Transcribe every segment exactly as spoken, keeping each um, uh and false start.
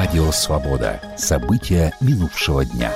Радио «Свобода». События минувшего дня.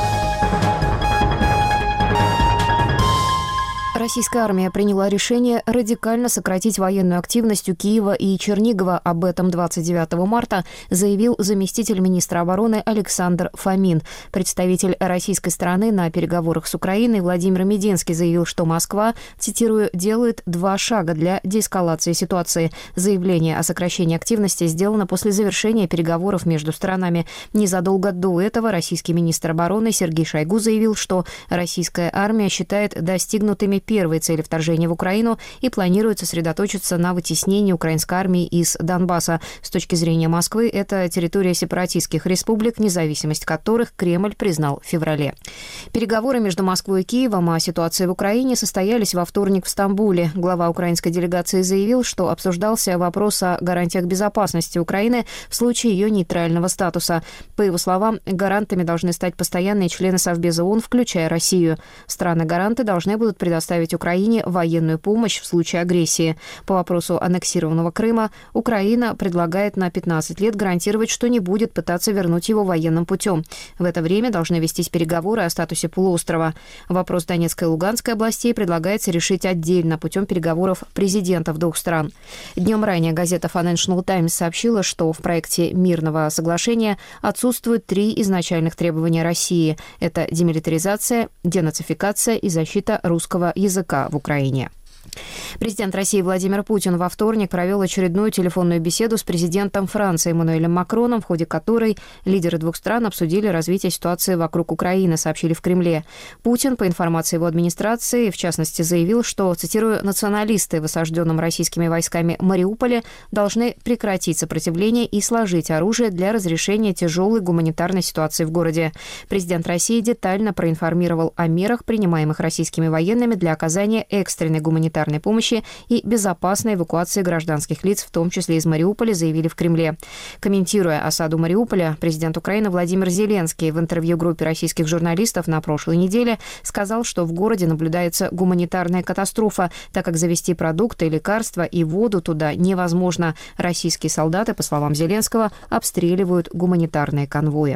Российская армия приняла решение радикально сократить военную активность у Киева и Чернигова. Об этом двадцать девятого марта заявил заместитель министра обороны Александр Фомин. Представитель российской стороны на переговорах с Украиной Владимир Мединский заявил, что Москва, цитирую, «делает два шага для деэскалации ситуации». Заявление о сокращении активности сделано после завершения переговоров между сторонами. Незадолго до этого российский министр обороны Сергей Шойгу заявил, что российская армия считает достигнутыми первые цели вторжения в Украину и планирует сосредоточиться на вытеснении украинской армии из Донбасса. С точки зрения Москвы, это территория сепаратистских республик, независимость которых Кремль признал в феврале. Переговоры между Москвой и Киевом о ситуации в Украине состоялись во вторник в Стамбуле. Глава украинской делегации заявил, что обсуждался вопрос о гарантиях безопасности Украины в случае ее нейтрального статуса. По его словам, гарантами должны стать постоянные члены Совбеза ООН, включая Россию. Страны-гаранты должны будут предоставить Украине военную помощь в случае агрессии. По вопросу аннексированного Крыма Украина предлагает на пятнадцать лет гарантировать, что не будет пытаться вернуть его военным путем. В это время должны вестись переговоры о статусе полуострова. Вопрос Донецкой и Луганской областей предлагается решить отдельно путем переговоров президентов двух стран. Днем ранее газета Financial Times сообщила, что в проекте мирного соглашения отсутствуют три изначальных требования России. Это демилитаризация, денацификация и защита русского языка в Украине. Президент России Владимир Путин во вторник провел очередную телефонную беседу с президентом Франции Эммануэлем Макроном, в ходе которой лидеры двух стран обсудили развитие ситуации вокруг Украины, сообщили в Кремле. Путин, по информации его администрации, в частности, заявил, что, цитирую, «националисты в осажденном российскими войсками Мариуполе должны прекратить сопротивление и сложить оружие для разрешения тяжелой гуманитарной ситуации в городе». Президент России детально проинформировал о мерах, принимаемых российскими военными для оказания экстренной гуманитарной помощи и безопасной эвакуации гражданских лиц, в том числе из Мариуполя, заявили в Кремле. Комментируя осаду Мариуполя, президент Украины Владимир Зеленский в интервью группе российских журналистов на прошлой неделе сказал, что в городе наблюдается гуманитарная катастрофа, так как завезти продукты, лекарства и воду туда невозможно. Российские солдаты, по словам Зеленского, обстреливают гуманитарные конвои.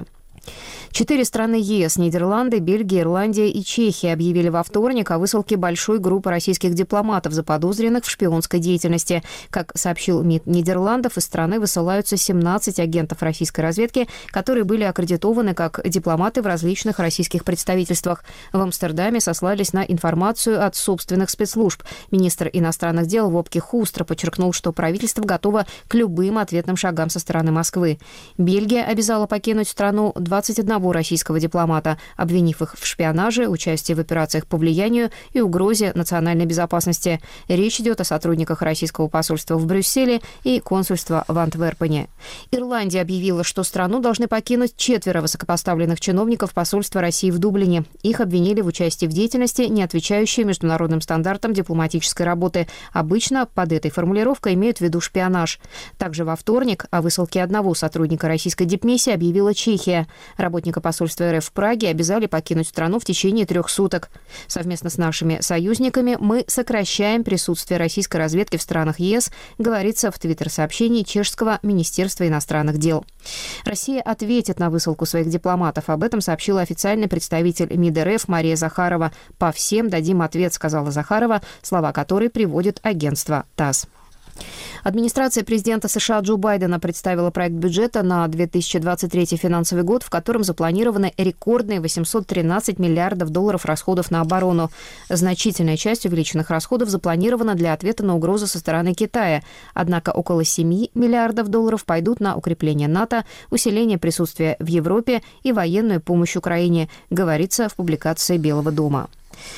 Четыре страны ЕС – Нидерланды, Бельгия, Ирландия и Чехия – объявили во вторник о высылке большой группы российских дипломатов, заподозренных в шпионской деятельности. Как сообщил МИД Нидерландов, из страны высылаются семнадцать агентов российской разведки, которые были аккредитованы как дипломаты в различных российских представительствах. В Амстердаме сослались на информацию от собственных спецслужб. Министр иностранных дел Вопке Хустра подчеркнул, что правительство готово к любым ответным шагам со стороны Москвы. Бельгия обязала покинуть страну двадцать одного российского дипломата, обвинив их в шпионаже, участии в операциях по влиянию и угрозе национальной безопасности. Речь идет о сотрудниках российского посольства в Брюсселе и консульства в Антверпене. Ирландия объявила, что страну должны покинуть четверо высокопоставленных чиновников посольства России в Дублине. Их обвинили в участии в деятельности, не отвечающей международным стандартам дипломатической работы. Обычно под этой формулировкой имеют в виду шпионаж. Также во вторник о высылке одного сотрудника российской дипмиссии объявила Чехия. Работника посольства РФ в Праге обязали покинуть страну в течение трех суток. Совместно с нашими союзниками мы сокращаем присутствие российской разведки в странах ЕС, говорится в твиттер-сообщении Чешского министерства иностранных дел. Россия ответит на высылку своих дипломатов. Об этом сообщила официальный представитель МИД РФ Мария Захарова. «По всем дадим ответ», сказала Захарова, слова которой приводит агентство ТАСС. Администрация президента США Джо Байдена представила проект бюджета на две тысячи двадцать третий финансовый год, в котором запланированы рекордные восемьсот тринадцать миллиардов долларов расходов на оборону. Значительная часть увеличенных расходов запланирована для ответа на угрозы со стороны Китая. Однако около семи миллиардов долларов пойдут на укрепление НАТО, усиление присутствия в Европе и военную помощь Украине, говорится в публикации Белого дома.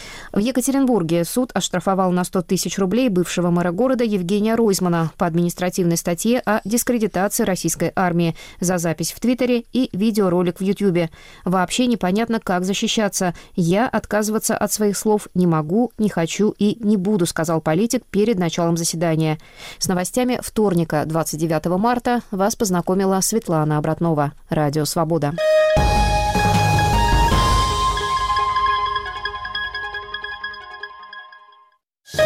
В Екатеринбурге суд оштрафовал на сто тысяч рублей бывшего мэра города Евгения Ройзмана по административной статье о дискредитации российской армии за запись в Твиттере и видеоролик в Ютьюбе. Вообще непонятно, как защищаться. «Я отказываться от своих слов не могу, не хочу и не буду», сказал политик перед началом заседания. С новостями вторника, двадцать девятого марта, вас познакомила Светлана Обратнова. Радио «Свобода».